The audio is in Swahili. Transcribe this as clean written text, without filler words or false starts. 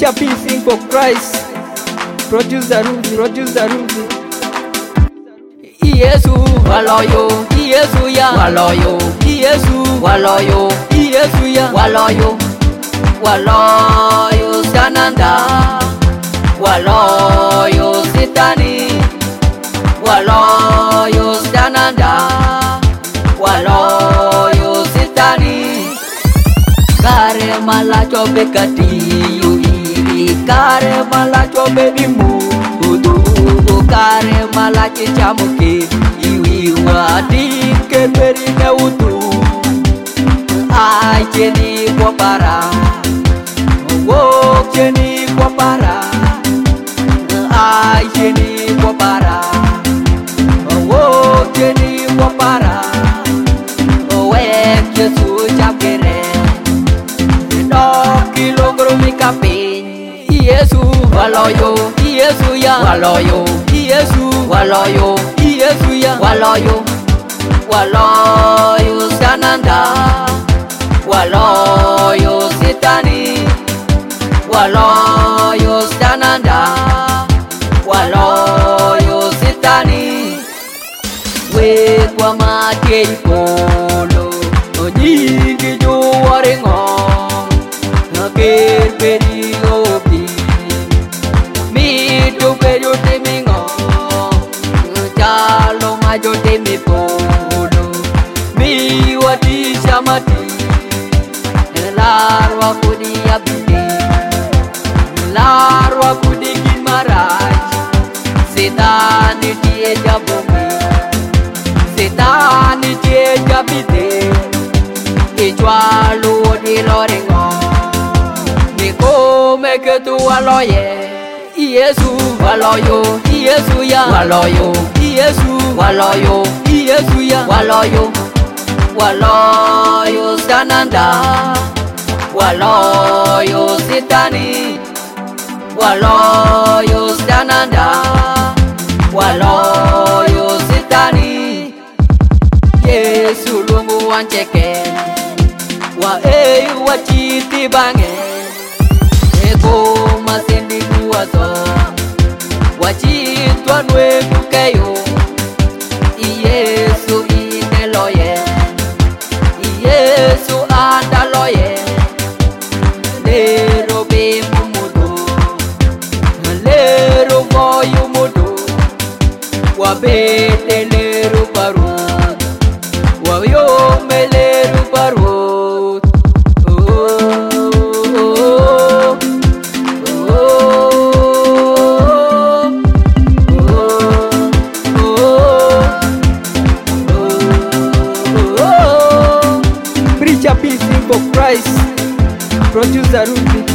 Preacher peace for Christ. Producer Ruby. Yesu waloyo, Yesu ya waloyo, Yesu waloyo, Yesu ya waloyo, waloyo sananda, waloyo sitani, waloyo sananda, waloyo sitani. Kare malacho bekati yuri, kare malacho bebimu udu, kare malache chamuke iwiwa dike berine udu. Ai cheni kwa para, wo cheni kwa para, ai cheni kwa para, wo cheni kwa para. Owe Yesu chapkere kilogro mikapin. Yesu waloyo, Yesu ya waloyo, Yesu waloyo, Yesu ya waloyo, waloyo sananda, waloyo sitani, waloyo sananda, waloyo sitani. We kwa mate ipolo onyingi juwarengo Ker peri obi, mi tu peri ote mingo, chalo majo te mi polo, mi wati shamati, larwa kudi abdi, larwa kudi kimaraj, setani tie jabumi, setani tie jabide, ichwalu di lorengo. Que tu waloye, Yesu waloyo, Yesu ya waloyo, Yesu waloyo, Yesu ya waloyo, waloyo sananda, waloyo sitani, waloyo sananda, waloyo sitani. Yesu lungu wancheke, wa wachiti bange. Eko masindi kuwazo, wachitwa nwe kukeyo. Yesu ineloye, Yesu andaloye. Lero be mumudu, lero voyu mudu, wabete lero barut, wayome lero barut. Preacher peace for Christ. Producer Ruby.